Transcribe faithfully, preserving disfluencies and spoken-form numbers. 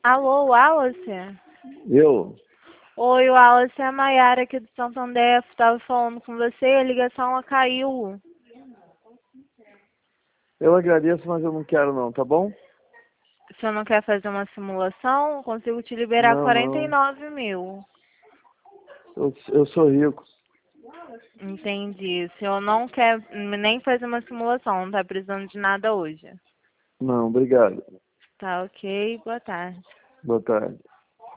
Alô, Wallace? Eu? Oi, Wallace, é a Mayara aqui do Santander. Estava falando com você e a ligação ela caiu. Eu agradeço, mas eu não quero não, tá bom? Você não quer fazer uma simulação? Eu consigo te liberar Não, quarenta e não. nove mil. Eu, eu sou rico. Entendi. Se eu não quer nem fazer uma simulação, não tá precisando de nada hoje. Não, obrigado. Tá ok, boa tarde. Boa tarde.